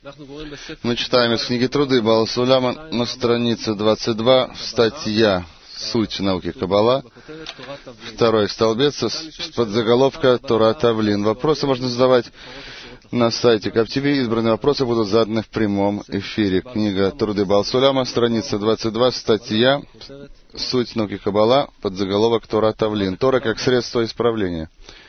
Мы читаем из книги Труды Баал Суляма на странице 22, статья «Суть науки Каббала», второй столбец с подзаголовка «Тора Тавлин». Вопросы можно задавать на сайте КапТV. Избранные вопросы будут заданы в прямом эфире. Книга Труды Баал Суляма, страница 22, статья «Суть науки Каббала», подзаголовок «Тора Тавлин». Тора как средство исправления.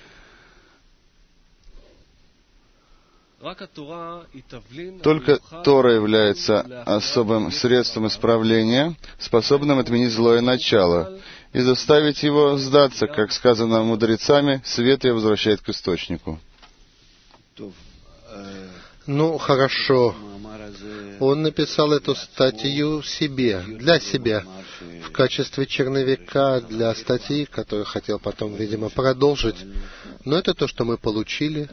Только Тора является особым средством исправления, способным отменить злое начало и заставить его сдаться, как сказано мудрецами, свет ее возвращает к источнику. Ну, хорошо. Он написал эту статью себе, для себя, в качестве черновика для статьи, которую хотел потом, видимо, продолжить. Но это то, что мы получили.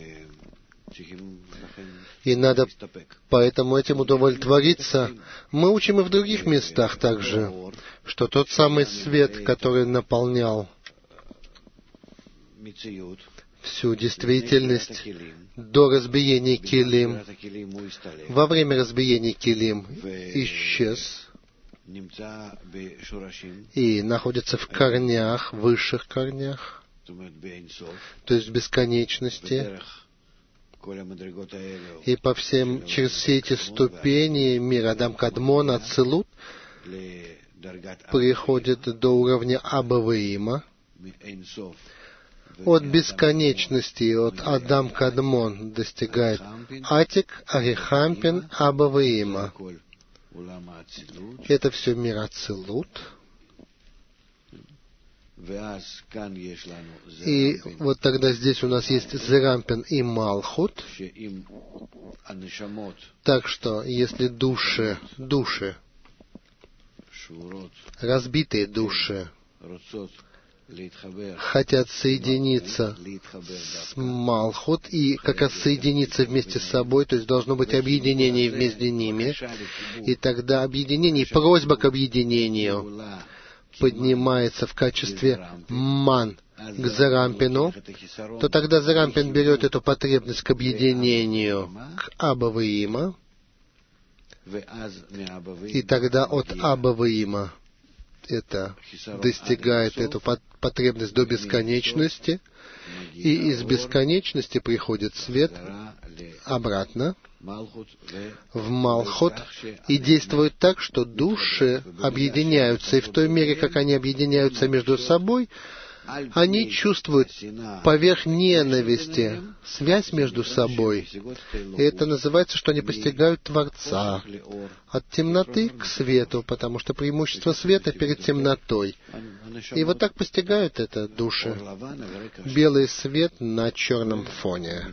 И надо поэтому этим удовлетвориться. Мы учим и в других местах также, что тот самый свет, который наполнял всю действительность до разбиения килим, во время разбиения килим исчез и находится в корнях, высших корнях, то есть в бесконечности. И через все эти ступени мир Адам Кадмон, Ацилут, приходит до уровня Абаваима. От бесконечности, от Адам Кадмон достигает Атик, Арихампин, Абаваима. Это все мир Ацилут. И вот тогда здесь у нас есть Зерампин и Малхут. Так что, если души, разбитые души, хотят соединиться с Малхут и как раз соединиться вместе с собой, то есть должно быть объединение между ними, и тогда объединение, просьба к объединению поднимается в качестве ман к Зерампину, то тогда Зерампин берет эту потребность к объединению к Абаваима, и тогда от Абаваима это достигает эту потребность до бесконечности, и из бесконечности приходит свет обратно в Малхут и действует так, что души объединяются, и в той мере, как они объединяются между собой, они чувствуют поверх ненависти связь между собой. И это называется, что они постигают Творца от темноты к свету, потому что преимущество света перед темнотой. И вот так постигают это души. Белый свет на черном фоне.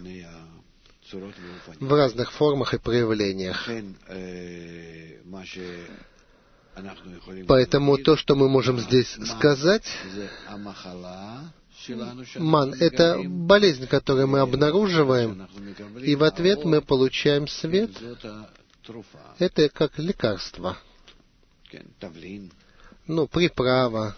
В разных формах и проявлениях. Поэтому то, что мы можем здесь сказать, ман — это болезнь, которую мы обнаруживаем, и в ответ мы получаем свет. Это как лекарство. Приправа.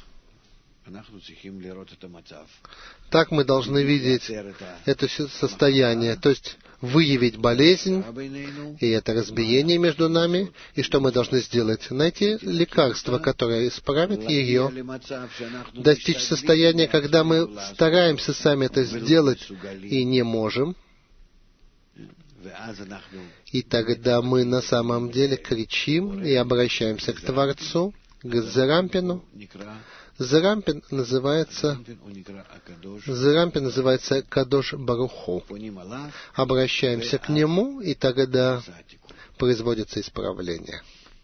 Так мы должны видеть это состояние, то есть выявить болезнь, и это разбиение между нами, и что мы должны сделать? Найти лекарство, которое исправит ее, достичь состояния, когда мы стараемся сами это сделать и не можем, и тогда мы на самом деле кричим и обращаемся к Творцу, к Зерампину. Зерампин называется Кадош Баруху. Обращаемся к нему, и тогда производится исправление.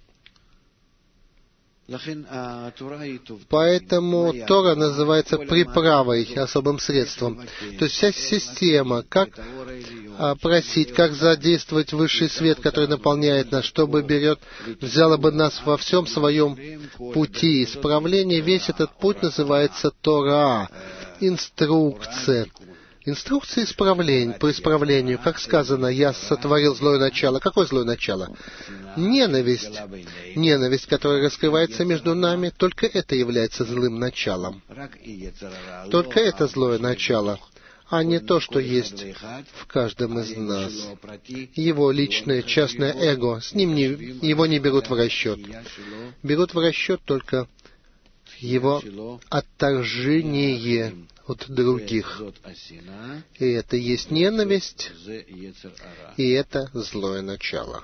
Поэтому Тора называется приправой, особым средством. То есть вся система, как просить, как задействовать высший свет, который наполняет нас, чтобы взяла бы нас во всем своем пути исправления. Весь этот путь называется Тора, инструкция. Инструкция по исправлению. Как сказано, я сотворил злое начало. Какое злое начало? Ненависть. Ненависть, которая раскрывается между нами, только это является злым началом. Только это злое начало. а не то, что есть в каждом из нас. Его личное, частное эго, его не берут в расчет. Берут в расчет только его отторжение от других. И это есть ненависть, и это злое начало.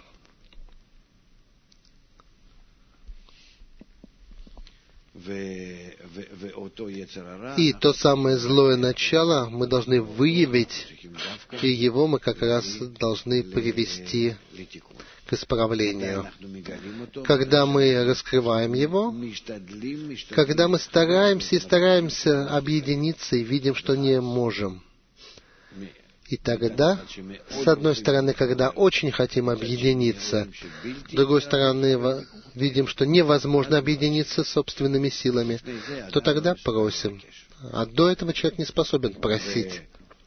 И то самое злое начало мы должны выявить, и его мы как раз должны привести к исправлению. Когда мы раскрываем его, когда мы стараемся объединиться и видим, что не можем. И тогда, с одной стороны, когда очень хотим объединиться, с другой стороны, видим, что невозможно объединиться собственными силами, то тогда просим. А до этого человек не способен просить.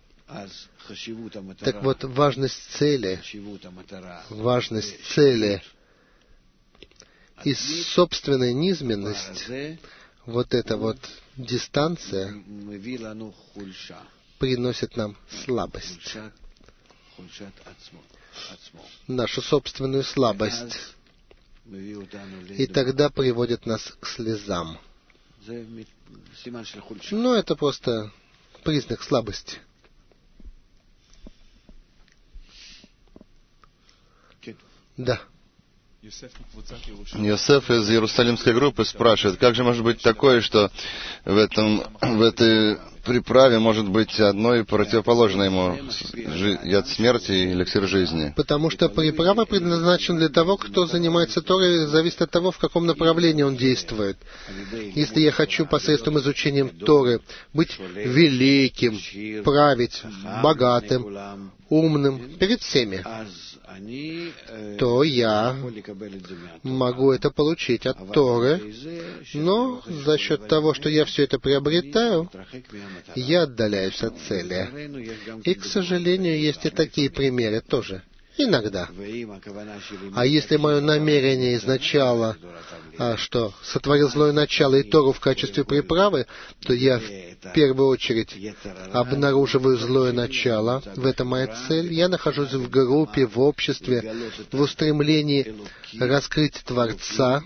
Так вот, важность цели и собственная низменность, вот эта вот дистанция, приносит нам слабость, нашу собственную слабость, и тогда приводит нас к слезам. Но это просто признак слабости. Да. Йосеф из Иерусалимской группы спрашивает, как же может быть такое, что в этой приправе может быть одно и противоположное ему яд смерти и эликсир жизни? Потому что приправа предназначена для того, кто занимается Торой, зависит от того, в каком направлении он действует. Если я хочу посредством изучения Торы быть великим, править, богатым, умным перед всеми, то я могу это получить от Торы, но за счет того, что я все это приобретаю, я отдаляюсь от цели. И, к сожалению, есть и такие примеры тоже. Иногда. А если мое намерение изначало, что сотворил злое начало и Тору в качестве приправы, то я в первую очередь обнаруживаю злое начало. В этом моя цель. Я нахожусь в группе, в обществе, в устремлении раскрыть Творца,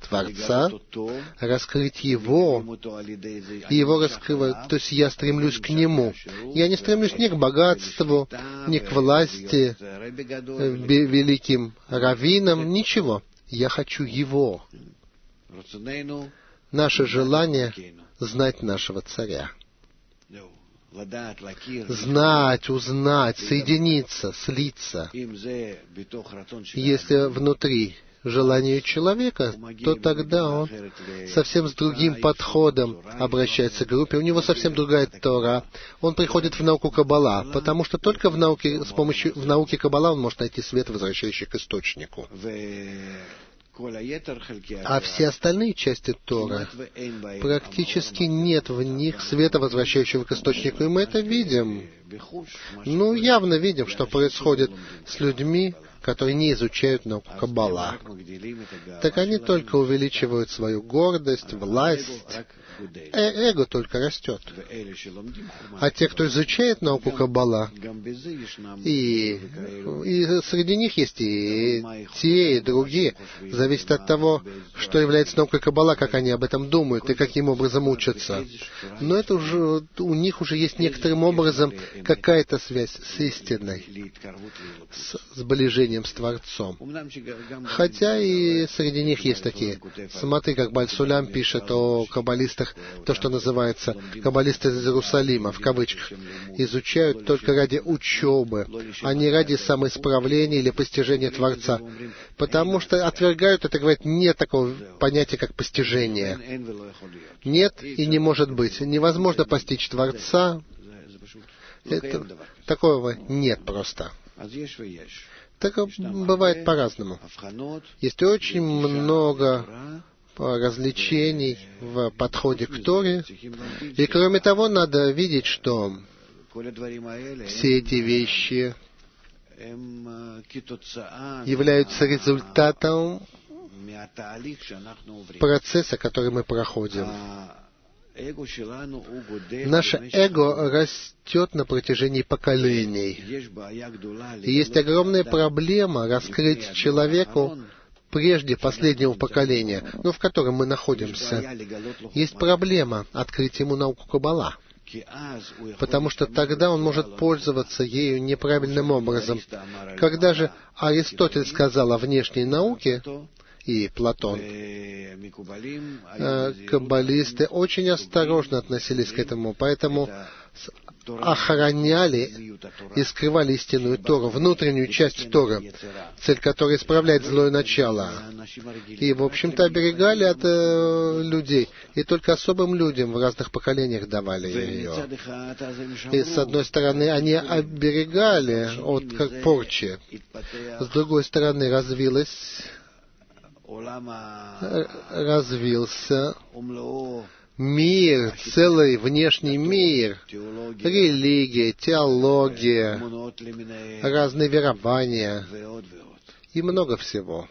раскрыть Его, и Его раскрывать. То есть я стремлюсь к Нему. Я не стремлюсь ни к богатству, ни к власти, великим раввинам, ничего. Я хочу Его. Наше желание — знать нашего Царя. Знать, узнать, соединиться, слиться. Если внутри желанию человека, то тогда он совсем с другим подходом обращается к группе. У него совсем другая Тора. Он приходит в науку Каббала, потому что только в науке Каббала он может найти свет, возвращающий к источнику. А все остальные части Торы, практически нет в них света, возвращающего к источнику. И мы это видим. Явно видим, что происходит с людьми, которые не изучают науку Каббала. Так они только увеличивают свою гордость, власть. Эго только растет. А те, кто изучает науку Каббала, и среди них есть и те, и другие, зависит от того, что является наукой Каббала, как они об этом думают и каким образом учатся. Но это уже у них уже есть некоторым образом какая-то связь с истиной, с сближением с Творцом. Хотя и среди них есть такие. Смотри, как Баль-Сулям пишет о каббалистах, то, что называется каббалисты из Иерусалима, в кавычках, изучают только ради учебы, а не ради самоисправления или постижения Творца. Потому что отвергают это, говорят, нет такого понятия, как постижение. Нет и не может быть. Невозможно постичь Творца. Такого нет просто. Так бывает по-разному. Есть очень много развлечений в подходе к Торе. И кроме того, надо видеть, что все эти вещи являются результатом процесса, который мы проходим. Наше эго растет на протяжении поколений. И есть огромная проблема раскрыть человеку прежде последнего поколения, в котором мы находимся. Есть проблема открыть ему науку Каббала, потому что тогда он может пользоваться ею неправильным образом. Когда же Аристотель сказал о внешней науке, и Платон, каббалисты очень осторожно относились к этому, поэтому охраняли и скрывали истинную Тору, внутреннюю часть Торы, цель которой исправлять злое начало. И, в общем-то, оберегали от людей. И только особым людям в разных поколениях давали ее. И, с одной стороны, они оберегали от порчи. С другой стороны, развился мир, целый внешний мир, религия, теология, разные верования и много всего.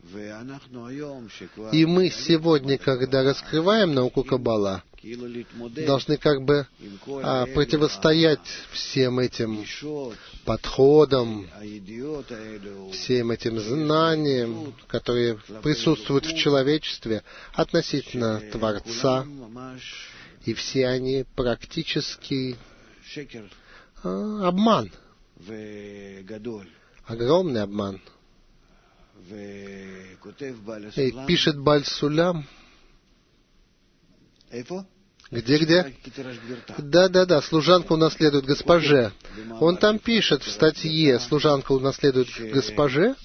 И мы сегодня, когда раскрываем науку Каббала, должны противостоять всем этим подходам, всем этим знаниям, которые присутствуют в человечестве относительно Творца, и все они практически обман, огромный обман. И пишет Бааль Сулям. Где? Да, служанка унаследует госпоже. Он там пишет в статье, служанка унаследует госпоже,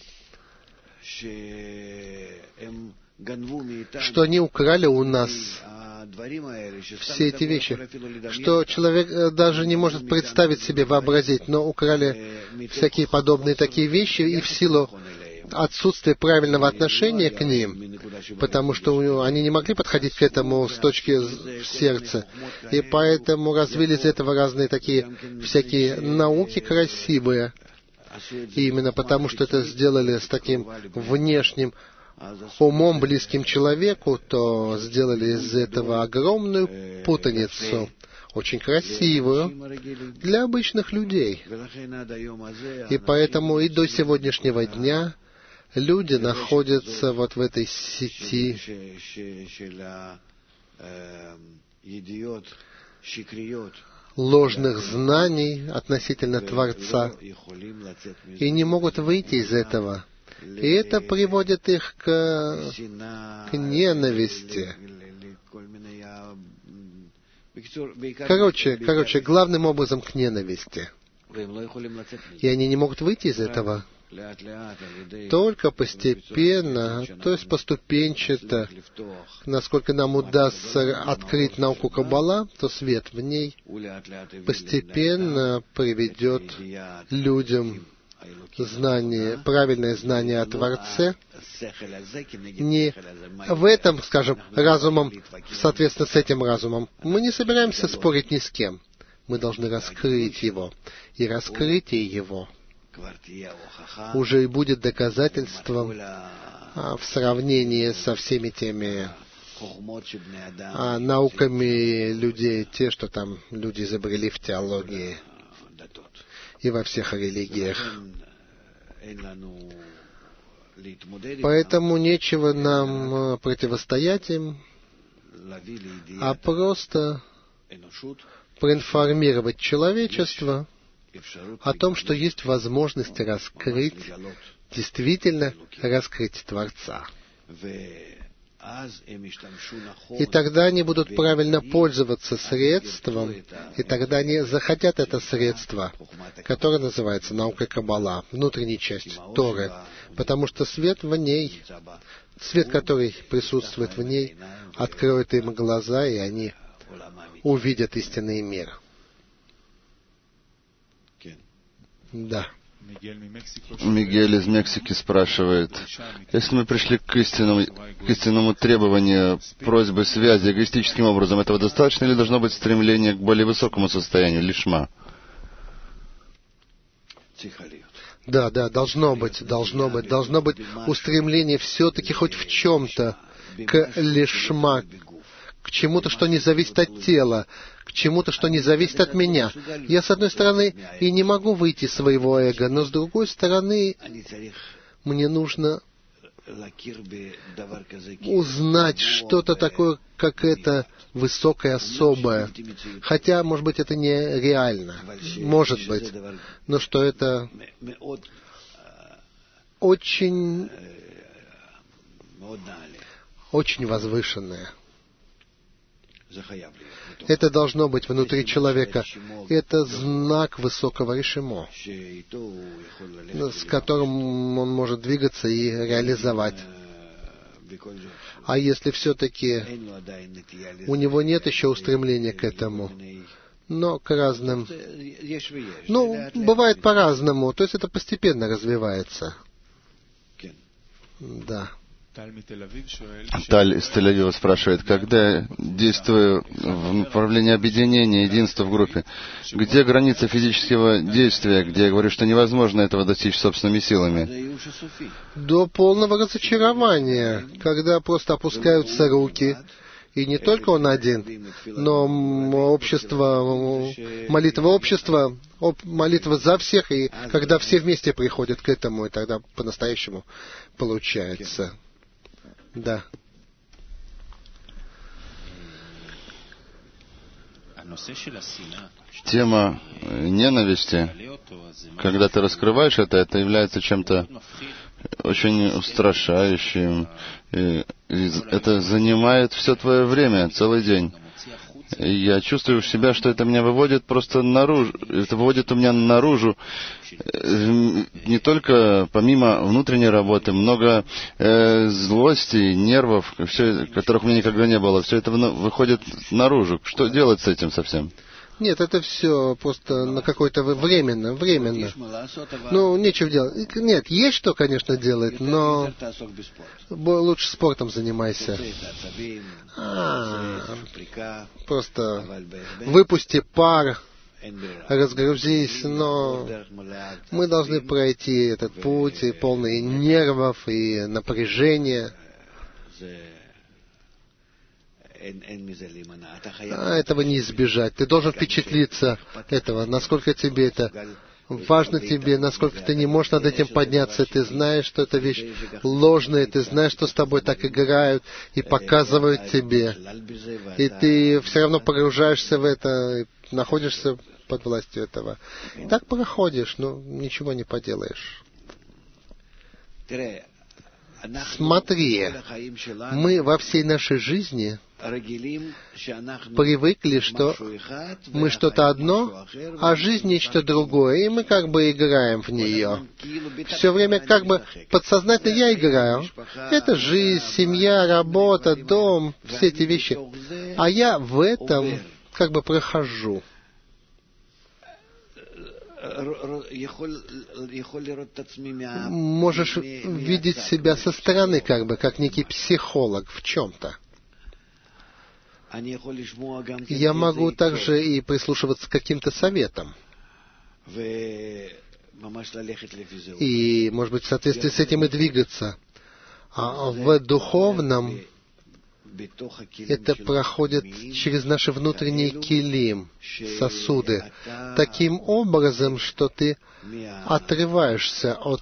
что они украли у нас все эти вещи, что человек даже не может представить себе, вообразить, но украли всякие подобные такие вещи, и в силу отсутствие правильного отношения к ним, потому что они не могли подходить к этому с точки сердца, и поэтому развили из этого разные такие всякие науки красивые, и именно потому, что это сделали с таким внешним умом, близким человеку, то сделали из этого огромную путаницу, очень красивую для обычных людей. И поэтому и до сегодняшнего дня люди находятся вот в этой сети ложных знаний относительно Творца и не могут выйти из этого. И это приводит их к ненависти. Короче, главным образом к ненависти. И они не могут выйти из этого. Только постепенно, то есть поступенчато, насколько нам удастся открыть науку Каббала, то свет в ней постепенно приведет людям правильное знание о Творце, не в этом, скажем, разумом, соответственно, с этим разумом. Мы не собираемся спорить ни с кем. Мы должны раскрыть его. И раскрытие его уже и будет доказательством в сравнении со всеми теми науками людей, те, что там люди изобрели в теологии и во всех религиях. Поэтому нечего нам противостоять им, а просто проинформировать человечество о том, что есть возможность действительно раскрыть Творца. И тогда они будут правильно пользоваться средством, и тогда они захотят это средство, которое называется наукой Каббала, внутренняя часть Торы, потому что свет в ней, свет, который присутствует в ней, откроет им глаза, и они увидят истинный мир. Да. Мигель из Мексики спрашивает: если мы пришли к истинному требованию просьбы связи эгоистическим образом, этого достаточно или должно быть стремление к более высокому состоянию, лишма? Да, должно быть устремление все-таки хоть в чем-то к лишма, к чему-то, что не зависит от тела, к чему-то, что не зависит от меня. Я, с одной стороны, и не могу выйти из своего эго, но с другой стороны, мне нужно узнать что-то такое, как это высокое, особое. Хотя, может быть, это не реально. Может быть. Но что это очень возвышенное. Это должно быть внутри человека. Это знак высокого решимо, с которым он может двигаться и реализовать. А если все-таки у него нет еще устремления к этому, но к разным... бывает по-разному. То есть это постепенно развивается. Да. Таль из Тель-Авива спрашивает, когда я действую в направлении объединения, единства в группе, где граница физического действия, где я говорю, что невозможно этого достичь собственными силами? До полного разочарования, когда просто опускаются руки, и не только он один, но молитва за всех, и когда все вместе приходят к этому, и тогда по-настоящему получается. Да. Тема ненависти, когда ты раскрываешь это является чем-то очень устрашающим. И это занимает все твое время, целый день. И я чувствую себя, что это меня выводит просто наружу. Это выводит у меня наружу не только помимо внутренней работы, много злости, нервов, которых у меня никогда не было. Все это выходит наружу. Что делать с этим совсем? Нет, это все просто на какое-то временно. Нечего делать. Нет, есть что, конечно, делать, но лучше спортом занимайся. Просто выпусти пар, разгрузись, но мы должны пройти этот путь, и полный нервов и напряжения. Этого не избежать. Ты должен впечатлиться этого, насколько тебе это важно тебе, насколько ты не можешь над этим подняться. Ты знаешь, что эта вещь ложная, ты знаешь, что с тобой так играют и показывают тебе. И ты все равно погружаешься в это, и находишься под властью этого. И так проходишь, ничего не поделаешь. Смотри, мы во всей нашей жизни привыкли, что мы что-то одно, а жизнь нечто другое, и мы как бы играем в нее. Все время как бы подсознательно я играю. Это жизнь, семья, работа, дом, все эти вещи. А я в этом как бы прохожу. Можешь видеть себя со стороны, как некий психолог в чем-то. Я могу также и прислушиваться к каким-то советам. И, может быть, в соответствии с этим и двигаться. А в духовном это проходит через наши внутренние килим, сосуды, таким образом, что ты отрываешься от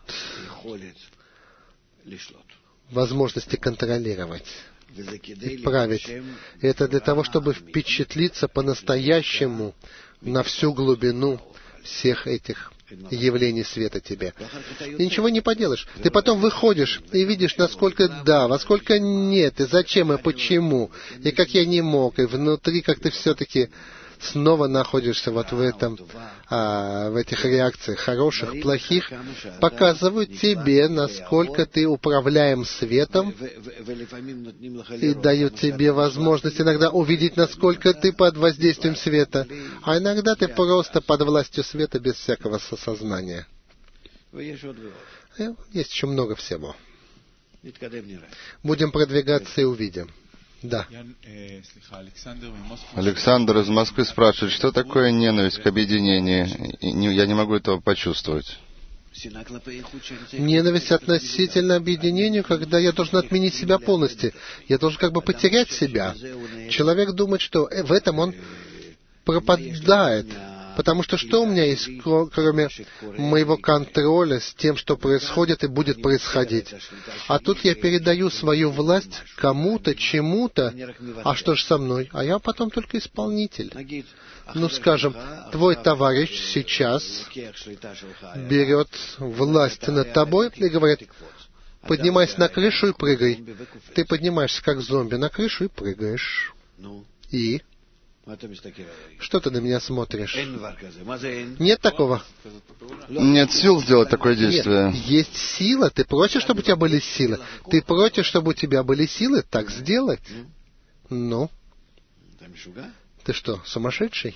возможности контролировать и править. Это для того, чтобы впечатлиться по-настоящему на всю глубину всех этих явлений света тебе. И ничего не поделаешь. Ты потом выходишь и видишь, насколько да, во сколько нет, и зачем, и почему, и как я не мог, и внутри, как ты все-таки снова находишься вот в этом, в этих реакциях хороших, плохих, показывают тебе, насколько ты управляем светом, и дают тебе возможность иногда увидеть, насколько ты под воздействием света, а иногда ты просто под властью света без всякого сознания. Есть еще много всего. Будем продвигаться и увидим. Да. Александр из Москвы спрашивает, что такое ненависть к объединению? Я не могу этого почувствовать. Ненависть относительно объединению, когда я должен отменить себя полностью. Я должен как бы потерять себя. Человек думает, что в этом он пропадает. Потому что что у меня есть, кроме моего контроля с тем, что происходит и будет происходить? А тут я передаю свою власть кому-то, чему-то. А что же со мной? А я потом только исполнитель. Ну, скажем, твой товарищ сейчас берет власть над тобой и говорит: поднимайся на крышу и прыгай. Ты поднимаешься как зомби на крышу и прыгаешь. И? Что ты на меня смотришь? Нет такого? Нет сил сделать такое действие. Нет, есть сила. Ты просишь, чтобы у тебя были силы? Ты просишь, чтобы у тебя были силы так сделать? Ну? Ты что, сумасшедший?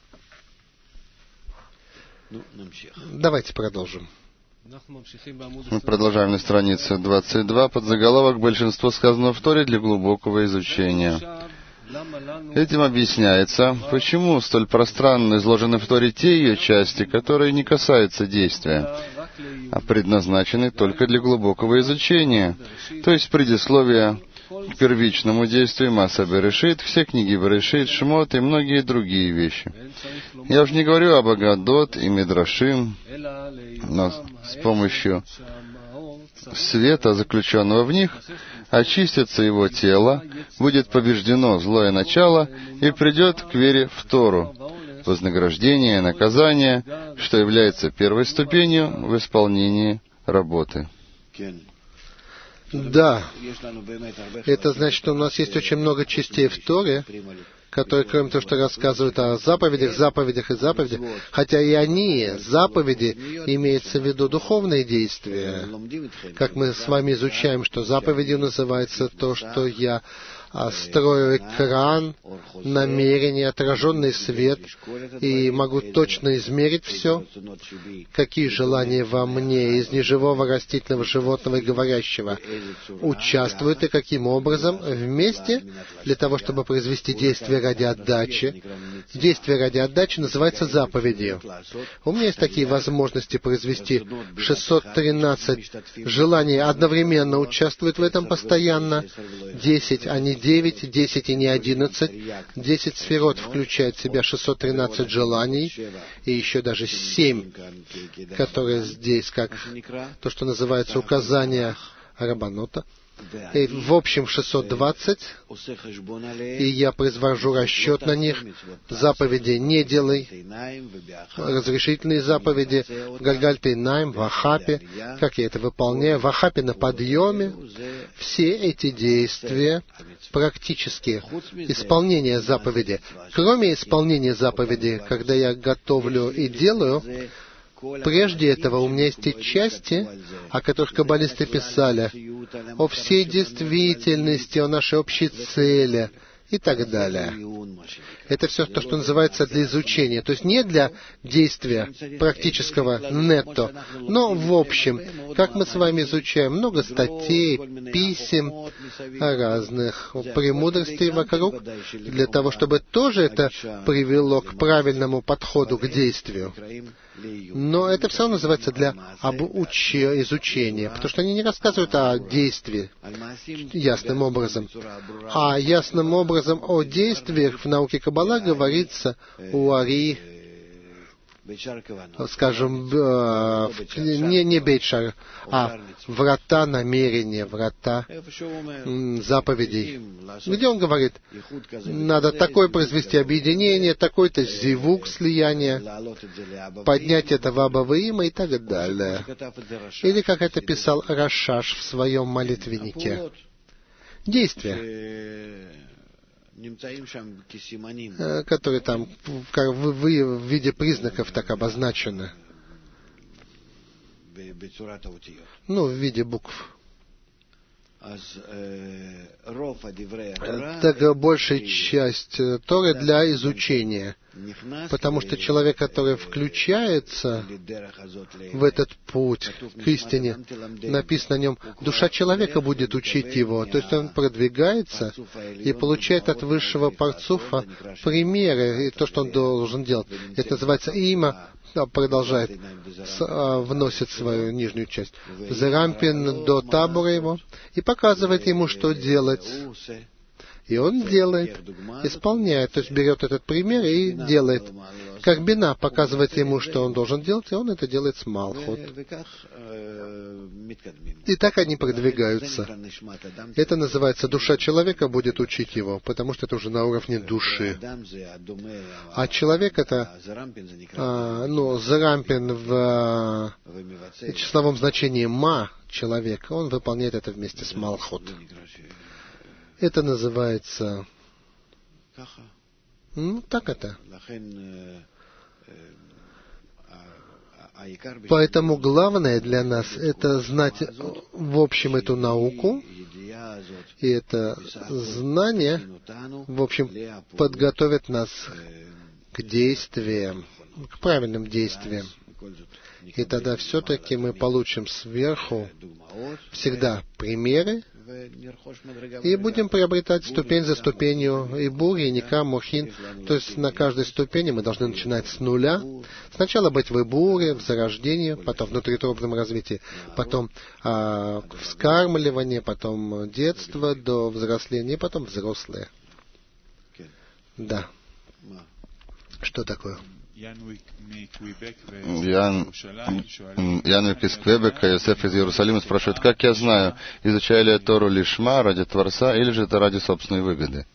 Давайте продолжим. Мы продолжаем на странице 22, подзаголовок «Большинство сказанного в Торе для глубокого изучения». Этим объясняется, почему столь пространно изложены в Торе те ее части, которые не касаются действия, а предназначены только для глубокого изучения, то есть предисловия к первичному действию Маасе Берешит, все книги Берешит, Шмот и многие другие вещи. Я уже не говорю об Агадот и Мидрашим, но с помощью света, заключенного в них, очистится его тело, будет побеждено злое начало и придет к вере в Тору, вознаграждение и наказание, что является первой ступенью в исполнении работы. Да, это значит, что у нас есть очень много частей в Торе, которые, кроме того, что рассказывают о заповедях, заповедях и заповедях, хотя и они, заповеди, имеются в виду духовные действия. Как мы с вами изучаем, что заповедью называется то, что я строю экран, намерение, отраженный свет, и могу точно измерить все, какие желания во мне из неживого растительного, животного и говорящего участвуют и каким образом вместе для того, чтобы произвести действие ради отдачи. Действие ради отдачи называется заповедью. У меня есть такие возможности произвести 613 желаний одновременно участвуют в этом постоянно, 10, а не 9, 10 и не 11. 10 сферот включает в себя 613 желаний, и еще даже 7, которые здесь, как то, что называется указания Рабанота. И в общем 620, и я произвожу расчет на них. Заповеди «не делай», разрешительные заповеди в Гальгальте и Найм, в Ахапе, как я это выполняю, в Ахапе на подъеме. Все эти действия практически исполнение заповеди. Кроме исполнения заповеди, когда я готовлю и делаю, прежде этого у меня есть те части, о которых каббалисты писали, о всей действительности, о нашей общей цели и так далее. Это все то, что называется для изучения. То есть не для действия практического нетто, но в общем, как мы с вами изучаем много статей, писем, разных премудростей вокруг, для того, чтобы тоже это привело к правильному подходу к действию. Но это все равно называется для изучения, потому что они не рассказывают о действии ясным образом. А ясным образом о действиях в науке Каббала говорится у Ари, скажем, не Бейт-Шар, а врата намерения, врата заповедей, где он говорит, надо такое произвести объединение, такой-то зивук, слияние, поднять это в Абаваима и так далее. Или как это писал Рашаш в своем молитвеннике. Действия, которые там в виде признаков так обозначены. Ну, в виде букв. Так большая часть Торы для изучения. Потому что человек, который включается в этот путь к истине, написано о нем, душа человека будет учить его. То есть он продвигается и получает от высшего парцуфа примеры, и то, что он должен делать. Это называется има, продолжает, вносит свою нижнюю часть. Зарампин до табора его и показывает ему, что делать. И он делает, исполняет, то есть берет этот пример и делает. Как Бина показывает ему, что он должен делать, и он это делает с Малхут. И так они продвигаются. Это называется, душа человека будет учить его, потому что это уже на уровне души. А человек это, Зарампин в числовом значении ма, человек, он выполняет это вместе с Малхут. Это называется... так это. Поэтому главное для нас — это знать в общем эту науку, и это знание, в общем, подготовит нас к действиям, к правильным действиям. И тогда все-таки мы получим сверху всегда примеры, и будем приобретать ступень за ступенью и бури, и ника, мохин. То есть на каждой ступени мы должны начинать с нуля. Сначала быть в ибуре, в зарождении, потом в внутриутробном развитии, потом вскармливание, потом детство до взросления, и потом взрослые. Да. Что такое? Янвик из Квебека, Йосеф из Иерусалима спрашивает, как я знаю, изучаю ли я Тору лишма, ради Творца, или же это ради собственной выгоды?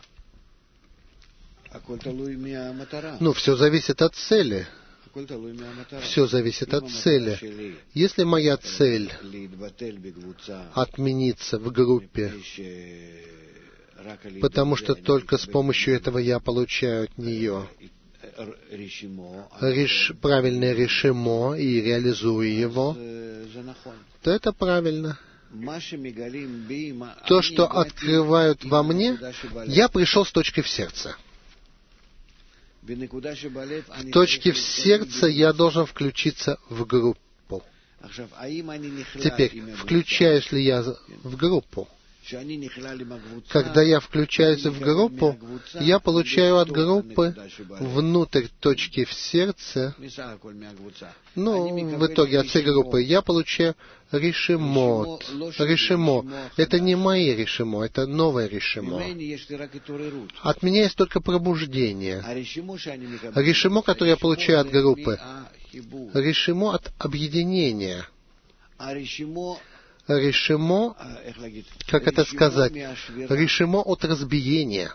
Все зависит от цели. Все зависит от цели. Если моя цель отмениться в группе, потому что только с помощью этого я получаю от нее правильное решимо и реализую его, то это правильно. То, что открывают во мне, я пришел с точки в сердце. В точке в сердце я должен включиться в группу. Теперь, включаюсь ли я в группу? Когда я включаюсь в группу, я получаю от группы внутрь точки в сердце, в итоге от всей группы, я получаю решимо. Это не мои решимо, это новое решимо. От меня есть только пробуждение. Решимо, которое я получаю от группы, решимо от объединения. Решимо, как это сказать, решимо от разбиения.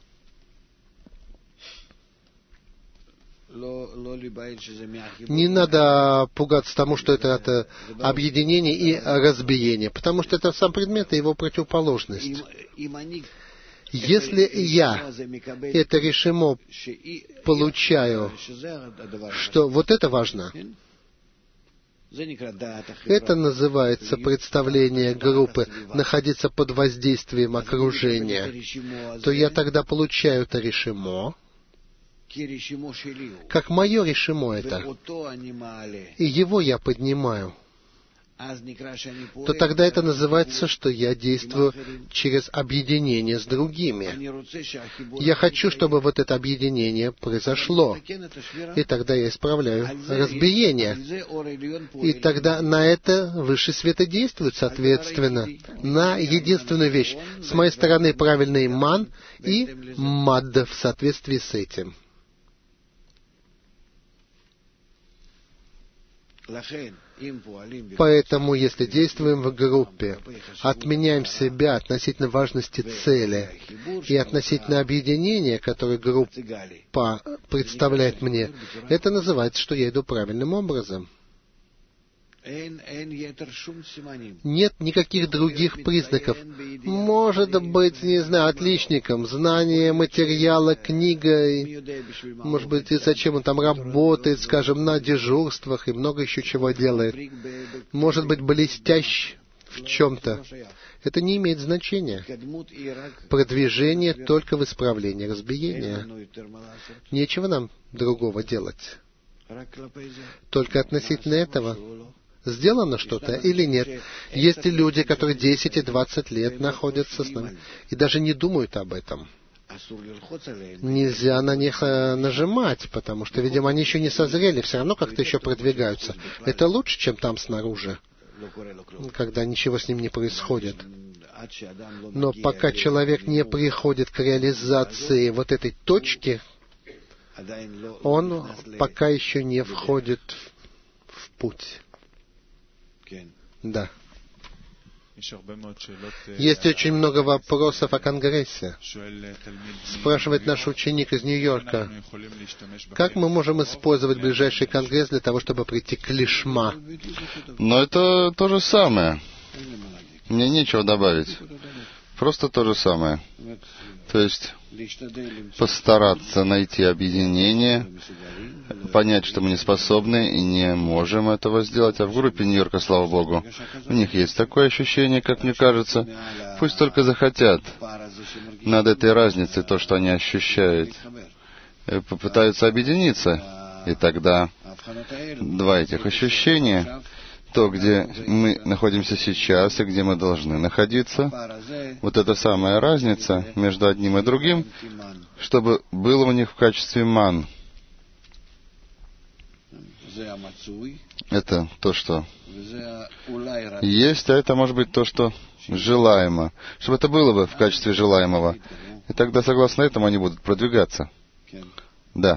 Не надо пугаться тому, что это от объединения и разбиения, потому что это сам предмет и его противоположность. Если я это решимо получаю, что вот это важно, это называется представление группы, находиться под воздействием окружения, то я тогда получаю это решимо, как мое решимо это, и его я поднимаю, то тогда это называется, что я действую через объединение с другими. Я хочу, чтобы вот это объединение произошло. И тогда я исправляю разбиение. И тогда на это высший свет и действует, соответственно, на единственную вещь. С моей стороны правильный ман и мад в соответствии с этим. Поэтому, если действуем в группе, отменяем себя относительно важности цели и относительно объединения, которое группа представляет мне, это называется, что я иду правильным образом. Нет никаких других признаков. Может быть, не знаю, отличником, знание материала, книга, может быть, и зачем он там работает, скажем, на дежурствах и много еще чего делает. Может быть, блестящ в чем-то, это не имеет значения. Продвижение только в исправлении разбиения. Нечего нам другого делать. Только относительно этого сделано что-то или нет. Есть люди, которые 10 и 20 лет находятся с нами и даже не думают об этом. Нельзя на них нажимать, потому что, видимо, они еще не созрели, все равно как-то еще продвигаются. Это лучше, чем там снаружи, когда ничего с ним не происходит. Но пока человек не приходит к реализации вот этой точки, он пока еще не входит в путь. Да. Есть очень много вопросов о Конгрессе. Спрашивает наш ученик из Нью-Йорка, как мы можем использовать ближайший Конгресс для того, чтобы прийти к лишма? Но это то же самое. Мне нечего добавить. Просто то же самое. То есть постараться найти объединение, понять, что мы не способны и не можем этого сделать. А в группе Нью-Йорка, слава Богу, у них есть такое ощущение, как мне кажется. Пусть только захотят над этой разницей, то, что они ощущают, попытаются объединиться. И тогда два этих ощущения, то, где мы находимся сейчас и где мы должны находиться, вот эта самая разница между одним и другим, чтобы было у них в качестве ман. Это то, что есть, а это может быть то, что желаемо. Чтобы это было бы в качестве желаемого. И тогда, согласно этому, они будут продвигаться. Да.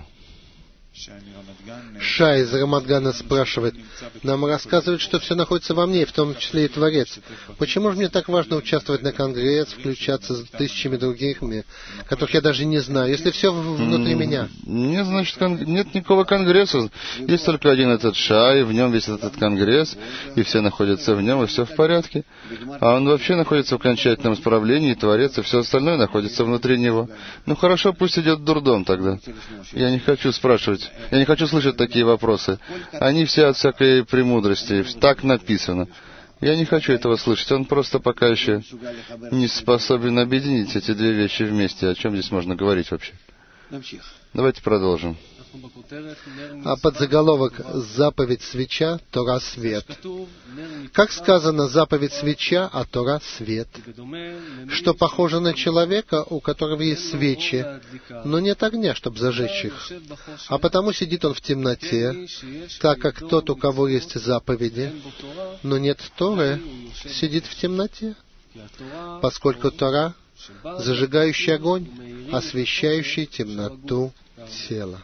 Шай из Рамадгана спрашивает, нам рассказывают, что все находится во мне, в том числе и Творец. Почему же мне так важно участвовать на Конгресс, включаться с тысячами другими, которых я даже не знаю, если все внутри меня? Нет, значит, нет никакого Конгресса. Есть только один этот Шай, в нем весь этот Конгресс, и все находятся в нем, и все в порядке. А он вообще находится в окончательном исправлении, и Творец, и все остальное находится внутри него. Ну хорошо, пусть идет дурдом тогда. Я не хочу спрашивать, я не хочу слышать такие вопросы. Они все от всякой премудрости. Так написано. Я не хочу этого слышать. Он просто пока еще не способен объединить эти две вещи вместе. О чем здесь можно говорить вообще? Давайте продолжим. А подзаголовок «Заповедь свеча, Тора свет». Как сказано «Заповедь свеча, а Тора свет», что похоже на человека, у которого есть свечи, но нет огня, чтобы зажечь их. А потому сидит он в темноте, так как тот, у кого есть заповеди, но нет Торы, сидит в темноте, поскольку Тора — зажигающий огонь, освещающий темноту тела.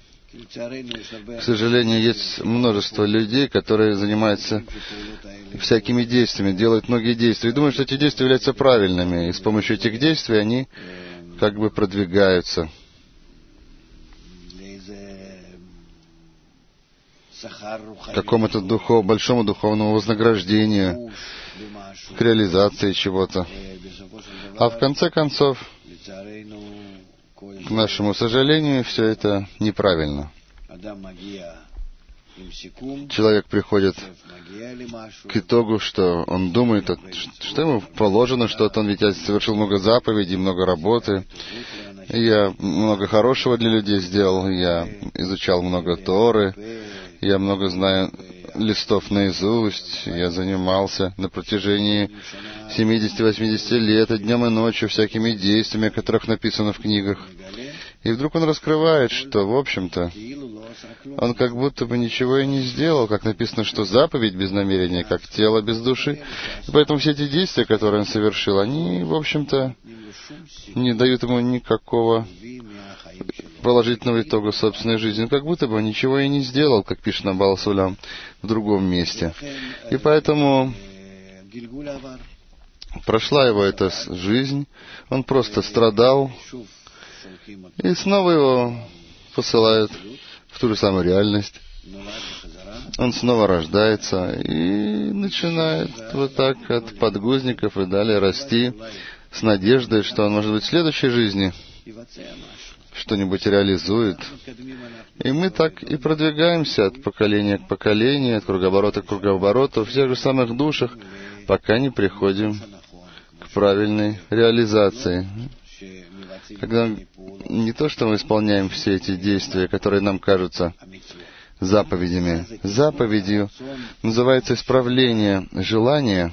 К сожалению, есть множество людей, которые занимаются всякими действиями, делают многие действия, и думают, что эти действия являются правильными, и с помощью этих действий они как бы продвигаются к какому-то большому духовному вознаграждению, к реализации чего-то. А в конце концов, к нашему сожалению, все это неправильно. Человек приходит к итогу, что он думает, что ему положено что-то. Он ведь совершил много заповедей, много работы. Я много хорошего для людей сделал. Я изучал много Торы. Я много знаю листов наизусть. Я занимался на протяжении 70-80 лет, днем и ночью, всякими действиями, о которых написано в книгах. И вдруг он раскрывает, что, в общем-то, он как будто бы ничего и не сделал, как написано, что заповедь без намерения, как тело без души. И поэтому все эти действия, которые он совершил, они, в общем-то, не дают ему никакого положительного итога собственной жизни. Как будто бы он ничего и не сделал, как пишет нам Баал Сулам в другом месте. И поэтому прошла его эта жизнь, он просто страдал, и снова его посылают в ту же самую реальность. Он снова рождается и начинает вот так от подгузников и далее расти с надеждой, что он, может быть, в следующей жизни что-нибудь реализует. И мы так и продвигаемся от поколения к поколению, от круговорота к круговороту, в тех же самых душах, пока не приходим к правильной реализации. Когда не то, что мы исполняем все эти действия, которые нам кажутся заповедями. Заповедью называется исправление желания,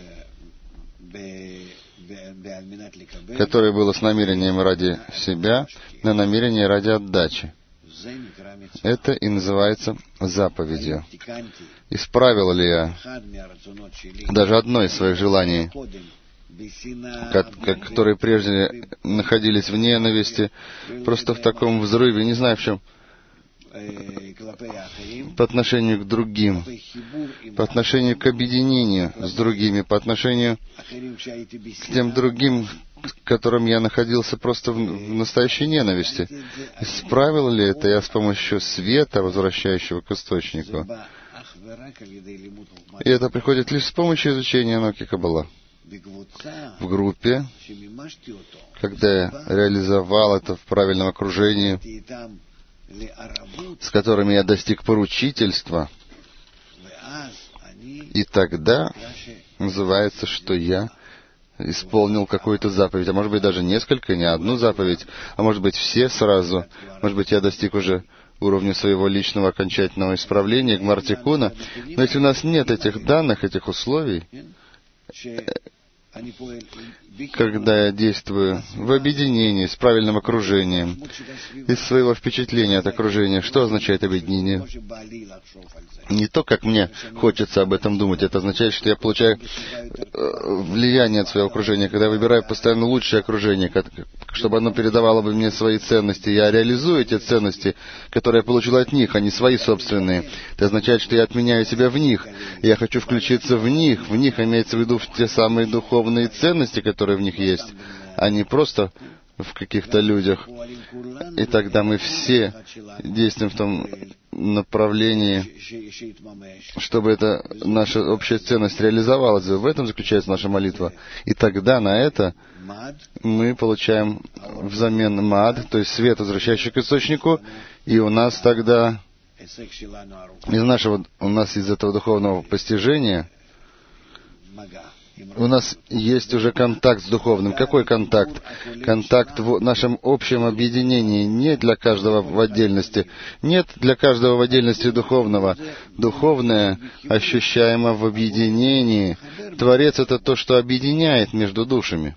которое было с намерением ради себя, на намерение ради отдачи. Это и называется заповедью. Исправил ли я даже одно из своих желаний, которые прежде находились в ненависти, просто в таком взрыве, не знаю в чем, по отношению к другим, по отношению к объединению с другими, по отношению к тем другим, к которым я находился просто в настоящей ненависти. Исправил ли это я с помощью света, возвращающего к источнику? И это приходит лишь с помощью изучения науки Каббала. В группе, когда я реализовал это в правильном окружении, с которыми я достиг поручительства, и тогда называется, что я исполнил какую-то заповедь, а может быть даже несколько, не одну заповедь, а может быть все сразу, может быть я достиг уже уровня своего личного окончательного исправления, гмар-тикуна. Но если у нас нет этих данных, этих условий, когда я действую в объединении с правильным окружением, из своего впечатления от окружения, что означает объединение? Не то, как мне хочется об этом думать, это означает, что я получаю влияние от своего окружения, когда я выбираю постоянно лучшее окружение, чтобы оно передавало бы мне свои ценности. Я реализую эти ценности, которые я получил от них, а не свои собственные. Это означает, что я отменяю себя в них. И я хочу включиться в них имеется в виду в те самые духовные ценности, которые в них есть, а не просто в каких-то людях. И тогда мы все действуем в том направлении, чтобы эта наша общая ценность реализовалась. В этом заключается наша молитва. И тогда на это мы получаем взамен мад, то есть свет, возвращающий к источнику, и у нас тогда из этого духовного постижения у нас есть уже контакт с духовным. Какой контакт? Контакт в нашем общем объединении, не для каждого в отдельности. Нет для каждого в отдельности духовного. Духовное ощущаемо в объединении. Творец — это то, что объединяет между душами.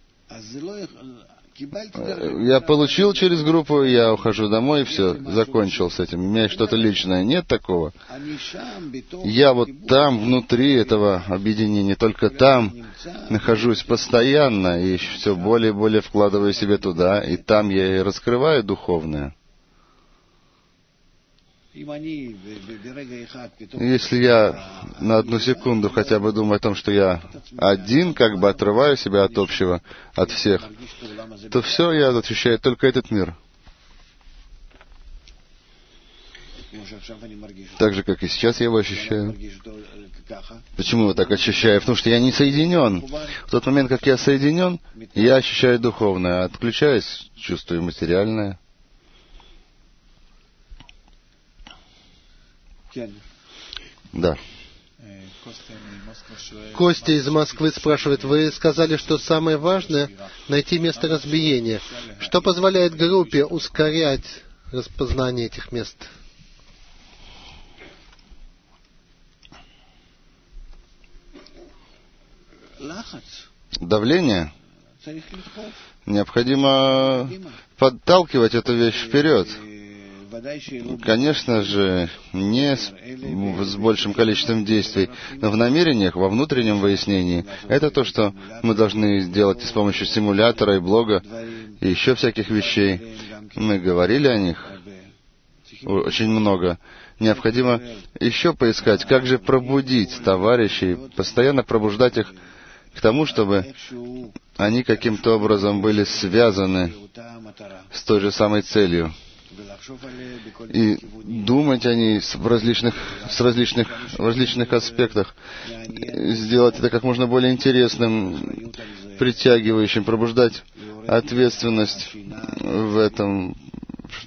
Я получил через группу, я ухожу домой, и все, закончил с этим. У меня что-то личное. Нет такого. Я вот там, внутри этого объединения, только там нахожусь постоянно, и все более и более вкладываю себе туда, и там я и раскрываю духовное. Если я на одну секунду хотя бы думаю о том, что я один, как бы отрываю себя от общего, от всех, то все, я ощущаю только этот мир. Так же, как и сейчас я его ощущаю. Почему я так ощущаю? Потому что я не соединен. В тот момент, как я соединен, я ощущаю духовное. Отключаюсь, чувствую материальное. Да. Костя из Москвы спрашивает, вы сказали, что самое важное — найти место разбиения. Что позволяет группе ускорять распознание этих мест? Давление. Необходимо подталкивать эту вещь вперед. Конечно же, не с большим количеством действий, но в намерениях, во внутреннем выяснении. Это то, что мы должны сделать с помощью симулятора и блога, и еще всяких вещей. Мы говорили о них очень много. Необходимо еще поискать, как же пробудить товарищей, постоянно пробуждать их к тому, чтобы они каким-то образом были связаны с той же самой целью. И думать о ней в различных аспектах, сделать это как можно более интересным, притягивающим, пробуждать ответственность в этом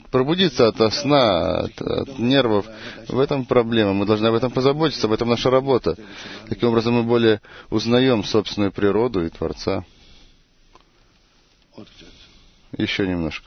пробудиться ото сна, от нервов. В этом проблема. Мы должны об этом позаботиться, об этом наша работа. Таким образом, мы более узнаем собственную природу и Творца. Еще немножко.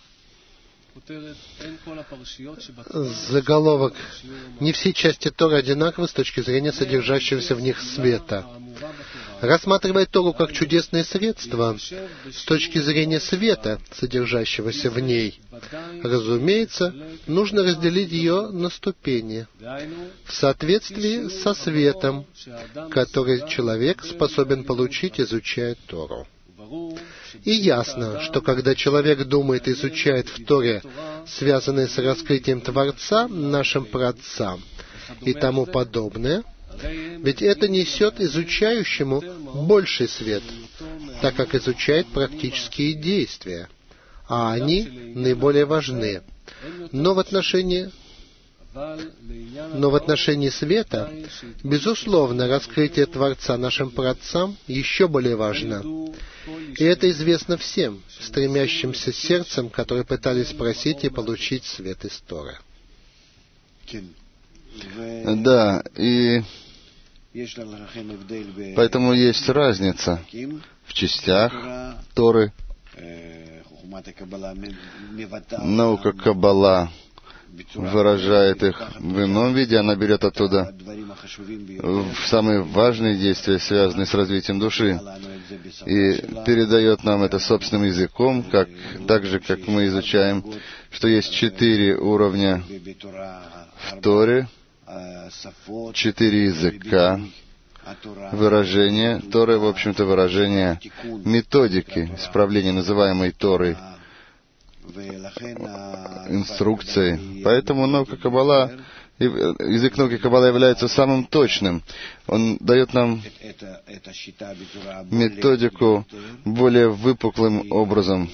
Заголовок. Не все части Торы одинаковы с точки зрения содержащегося в них света. Рассматривая Тору как чудесное средство с точки зрения света, содержащегося в ней, разумеется, нужно разделить ее на ступени в соответствии со светом, который человек способен получить, изучая Тору. И ясно, что когда человек думает и изучает в Торе, связанные с раскрытием Творца, нашим праотцам и тому подобное, ведь это несет изучающему больший свет, так как изучает практические действия, а они наиболее важны. Но в отношении света, безусловно, раскрытие Творца нашим праотцам еще более важно. И это известно всем, стремящимся сердцем, которые пытались спросить и получить свет из Торы. Да, и поэтому есть разница в частях Торы. Наука Каббала выражает их в ином виде, она берет оттуда в самые важные действия, связанные с развитием души, и передает нам это собственным языком, так же, как мы изучаем, что есть 4 уровня в Торе, 4 языка, выражения Торы, в общем-то, выражение методики исправления, называемой Торой, инструкцией. Поэтому наука Каббала, язык науки Каббала является самым точным. Он дает нам методику более выпуклым образом.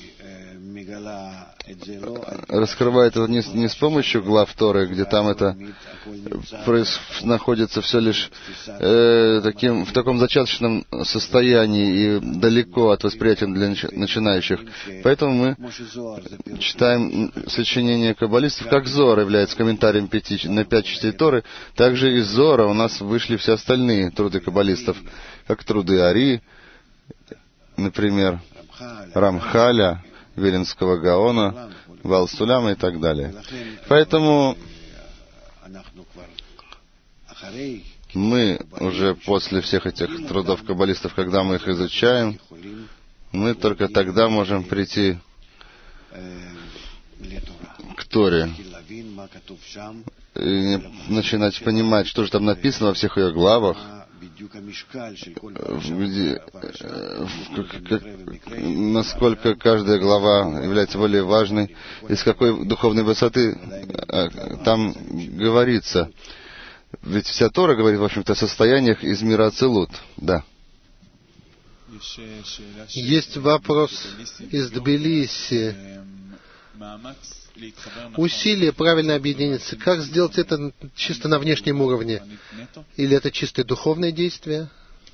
Раскрывает это не с помощью глав Торы, где там это находится все лишь в таком зачаточном состоянии и далеко от восприятия для начинающих. Поэтому мы читаем сочинения каббалистов, как Зоар является комментарием на 5 частей Торы, также из Зоара у нас вышли все остальные труды каббалистов, как труды Ари, например, Рамхаля, Виленского Гаона, Баал Суляма и так далее. Поэтому мы уже после всех этих трудов каббалистов, когда мы их изучаем, мы только тогда можем прийти к Торе и начинать понимать, что же там написано во всех ее главах, насколько каждая глава является более важной, и с какой духовной высоты там говорится. Ведь вся Тора говорит, в общем-то, о состояниях из мира Ацилут. Да. Есть вопрос из Тбилиси. Усилие правильно объединиться. Как сделать это чисто на внешнем уровне? Или это чистое духовное действие?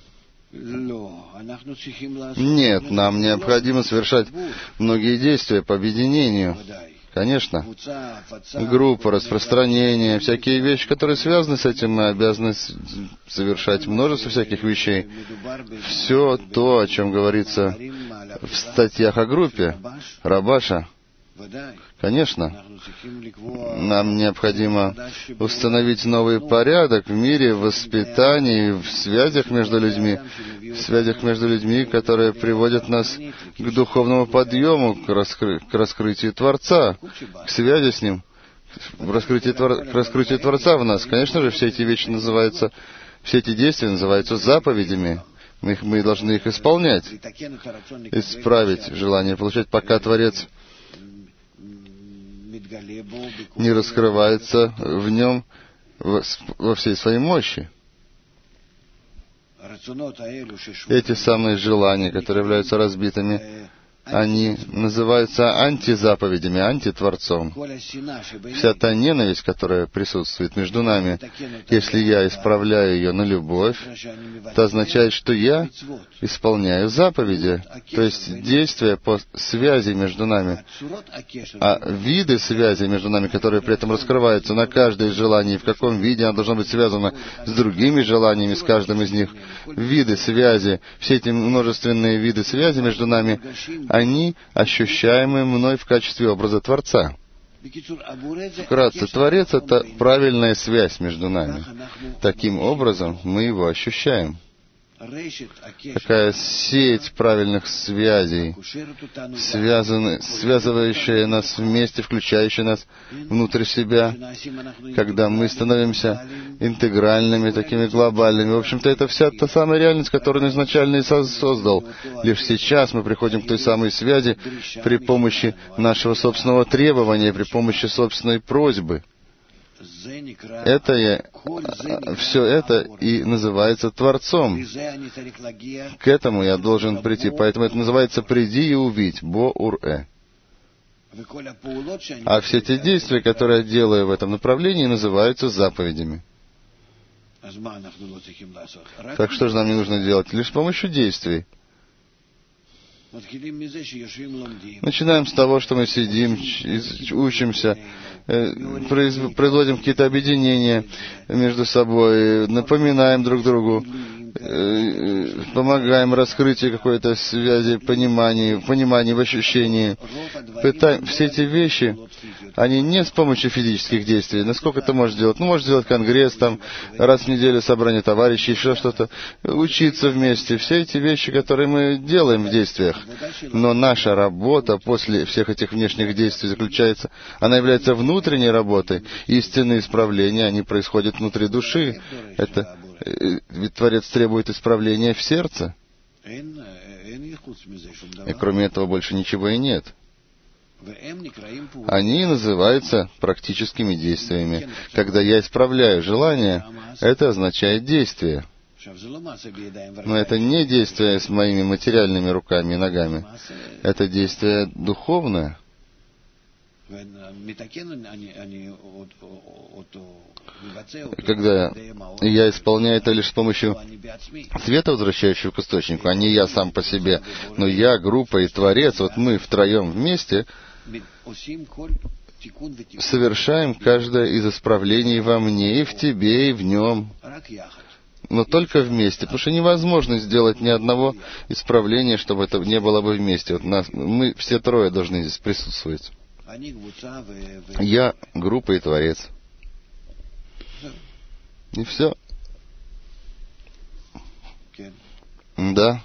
Нет, нам необходимо совершать многие действия по объединению. Конечно. Группа, распространение, всякие вещи, которые связаны с этим, мы обязаны совершать множество всяких вещей. Все то, о чем говорится в статьях о группе Рабаша. Конечно, нам необходимо установить новый порядок в мире, в воспитании, в связях между людьми, которые приводят нас к духовному подъему, к раскрытию Творца, к связи с Ним, к раскрытию Творца в нас. Конечно же, все эти действия называются заповедями. Мы должны их исполнять, исправить желание получать, пока Творец не раскрывается в нем во всей своей мощи. Эти самые желания, которые являются разбитыми, они называются антизаповедями, антитворцом. Вся та ненависть, которая присутствует между нами, если я исправляю ее на любовь, это означает, что я исполняю заповеди, то есть действия по связи между нами. А виды связи между нами, которые при этом раскрываются на каждое из желаний, в каком виде оно должно быть связано с другими желаниями, с каждым из них, виды связи, все эти множественные виды связи между нами, они ощущаемы мной в качестве образа Творца. Вкратце, Творец — это правильная связь между нами. Таким образом, мы его ощущаем. Такая сеть правильных связей, связывающая нас вместе, включающая нас внутрь себя, когда мы становимся интегральными, такими глобальными. В общем-то, это вся та самая реальность, которую он изначально и создал. Лишь сейчас мы приходим к той самой связи при помощи нашего собственного требования, при помощи собственной просьбы. Все это и называется Творцом. К этому я должен прийти. Поэтому это называется «приди и увидь», «бо-ур-э». А все те действия, которые я делаю в этом направлении, называются заповедями. Так что же нам не нужно делать? Лишь с помощью действий. Начинаем с того, что мы сидим, учимся, производим какие-то объединения между собой, напоминаем друг другу, помогаем раскрытию какой-то связи, понимании в ощущении. Все эти вещи, они не с помощью физических действий. Насколько это может делать? Может сделать конгресс, раз в неделю собрание товарищей, еще что-то, учиться вместе. Все эти вещи, которые мы делаем в действиях. Но наша работа после всех этих внешних действий заключается, она является внутренней работой. Истинные исправления, они происходят внутри души. Ведь Творец требует исправления в сердце. И кроме этого больше ничего и нет. Они называются практическими действиями. Когда я исправляю желание, это означает действие. Но это не действие с моими материальными руками и ногами. Это действие духовное. Когда я исполняю это лишь с помощью света, возвращающего к источнику, а не я сам по себе, но я, группа и Творец, вот мы втроем вместе совершаем каждое из исправлений во мне, и в тебе, и в нем. Но только вместе, потому что невозможно сделать ни одного исправления, чтобы это не было бы вместе. Мы все трое должны здесь присутствовать. Я, группа и Творец. И все. Да.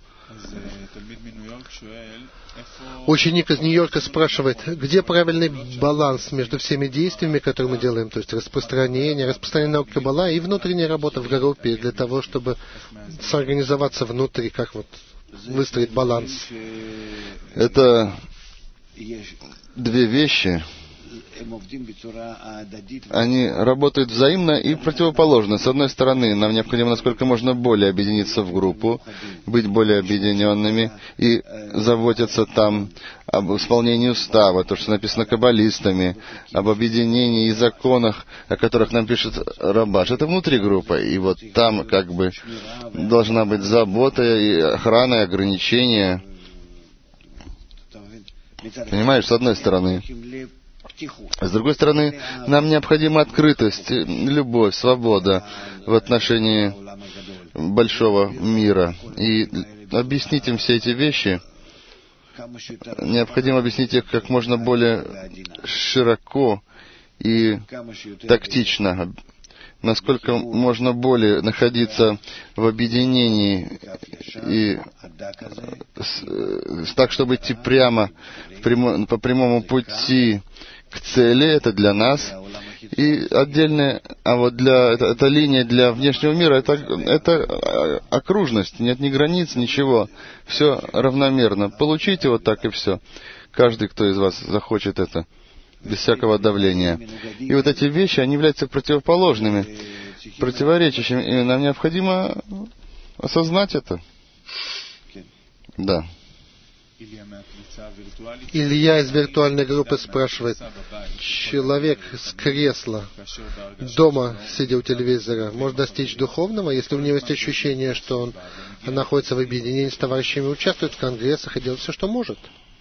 Ученик из Нью-Йорка спрашивает, где правильный баланс между всеми действиями, которые мы делаем, то есть распространение науки Каббала и внутренняя работа в группе для того, чтобы сорганизоваться внутри, как выстроить баланс. Это две вещи. Они работают взаимно и противоположно. С одной стороны, нам необходимо насколько можно более объединиться в группу, быть более объединенными и заботиться там об исполнении устава, то, что написано каббалистами, об объединении и законах, о которых нам пишет Рабаш. Это внутри группы, и вот там должна быть забота и охрана, и ограничения. Понимаешь, с одной стороны. С другой стороны, нам необходима открытость, любовь, свобода в отношении большого мира. И объяснить им все эти вещи, необходимо объяснить их как можно более широко и тактично, насколько можно более находиться в объединении и так, чтобы идти прямо по прямому пути к цели, это для нас. И отдельная, эта линия для внешнего мира, это окружность, нет ни границ, ничего. Все равномерно. Получите вот так и все. Каждый, кто из вас захочет это, без всякого давления. И вот эти вещи, они являются противоположными, противоречащими. И нам необходимо осознать это. Да. Илья из виртуальной группы спрашивает, человек с кресла дома, сидя у телевизора, может достичь духовного, если у него есть ощущение, что он находится в объединении с товарищами, участвует в конгрессах и делает все, что может?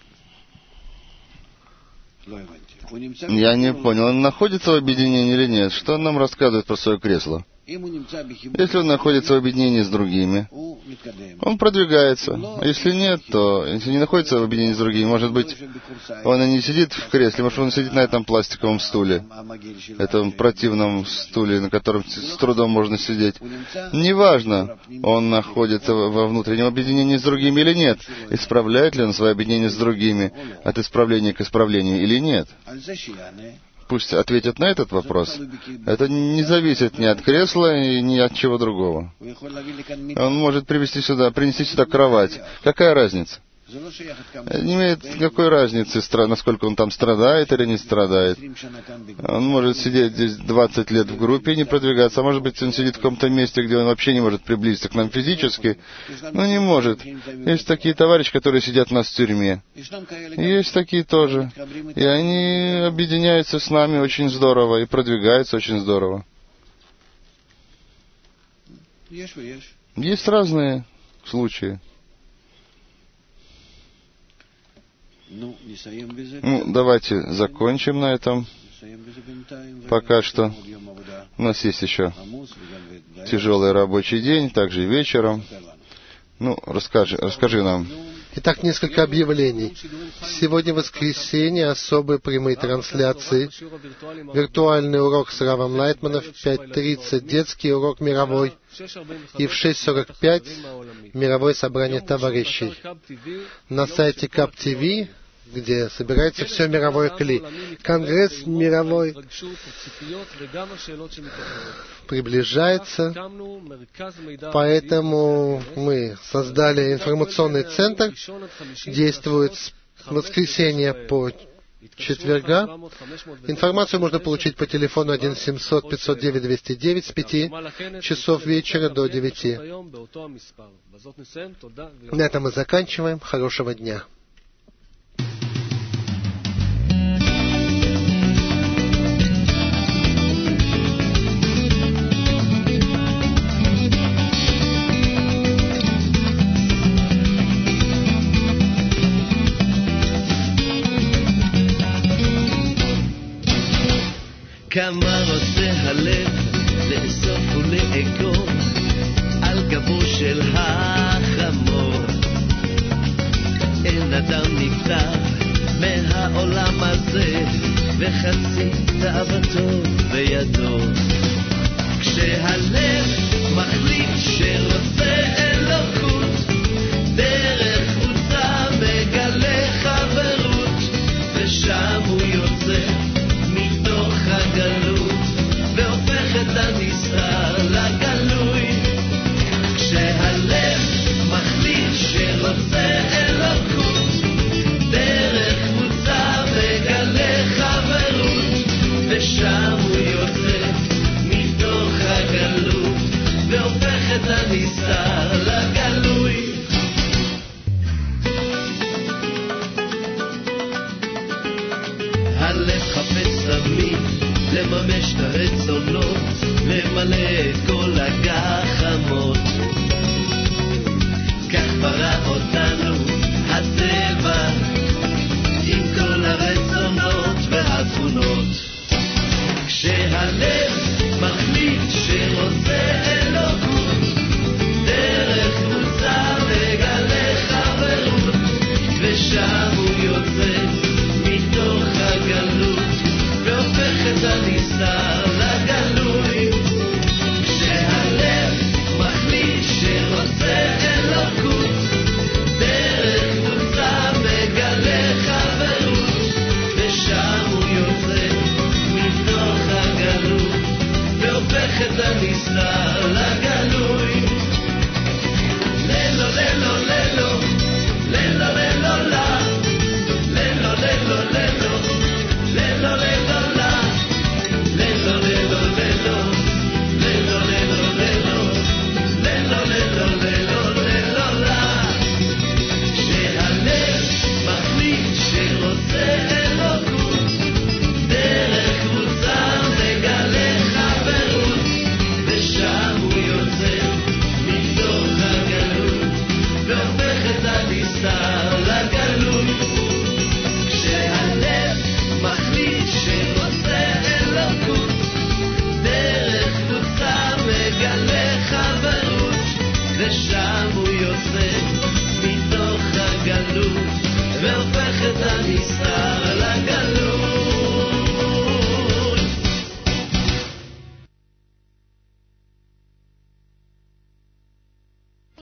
Я не понял, он находится в объединении или нет? Что он нам рассказывает про свое кресло? Если он находится в объединении с другими, он продвигается. Если нет, то, если не находится в объединении с другими, может быть, он и не сидит в кресле, может, он сидит на этом пластиковом стуле, этом противном стуле, на котором с трудом можно сидеть. Неважно, он находится во внутреннем объединении с другими или нет, исправляет ли он свое объединение с другими от исправления к исправлению или нет. Пусть ответят на этот вопрос. Это не зависит ни от кресла и ни от чего другого. Он может принести сюда кровать. Какая разница? Не имеет никакой разницы, насколько он там страдает или не страдает. Он может сидеть здесь 20 лет в группе и не продвигаться. А может быть, он сидит в каком-то месте, где он вообще не может приблизиться к нам физически. Но не может. Есть такие товарищи, которые сидят у нас в тюрьме. Есть такие тоже. И они объединяются с нами очень здорово и продвигаются очень здорово. Есть разные случаи. Давайте закончим на этом. Пока что. У нас есть еще тяжелый рабочий день, также и вечером. Расскажи нам. Итак, несколько объявлений. Сегодня воскресенье, особые прямые трансляции. Виртуальный урок с Равом Лайтманом в 5:30, детский урок мировой. И в 6:45 мировое собрание товарищей. На сайте КАП ТВ, где собирается все мировое кли. Конгресс мировой приближается, поэтому мы создали информационный центр, действует с воскресенья по четверга. Информацию можно получить по телефону 1-700-509-209 с 5 часов вечера до 9. На этом мы заканчиваем. Хорошего дня. כמה רוצה הלב לאסוף ולאגור על גבו של החמור. אין אדם נפטר מהעולם הזה וחצי תאוותו בידו. כשהלב מחליט שרוצה אלוקות, דרך חוצה מגלה חברות, ושם הוא יוצא מתוך הגלות והופך את הנסתר לגלוי. כשהלב מחליט שרוצה אלוקות, דרך חוצה מגלה חברות, ושם הוא יוצא מתוך הגלות והופך את הנסתר לגלוי. הלב חפץ תמיד לממש את הרצונות, למלא את כל הגחמות. כך ברא אותנו הטבע עם כל הרצונות והתכונות. כשהלב מחליט שרוצה אלוקות, דרך חוצה מגלה חברות, ושם הוא יוצא מתוך הגלות והופך את הנסתר לגלוי. כשהלב מחליט שרוצה אלוקות, ושם הוא